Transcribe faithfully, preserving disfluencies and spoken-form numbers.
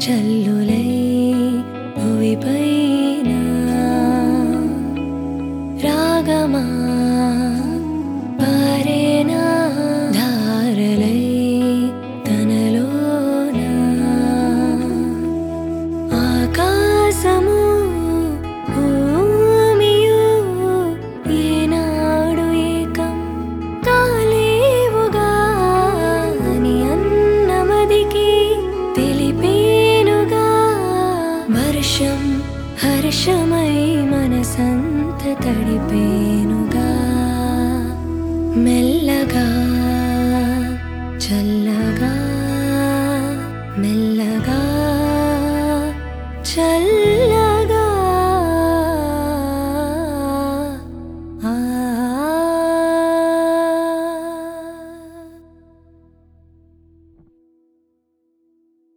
చల్లులై భువిపైన రాగమా పారేనా ధారలై తనలోన ఆకాశము భూమియు ఏనాడు ఏకం కాలేవుగా అని అన్నమదికి తెలిపేనుగా వర్షం హర్షమై మనసంత తడిపేనుగా మెల్లగా చల్లగా మెల్లగా చల్ల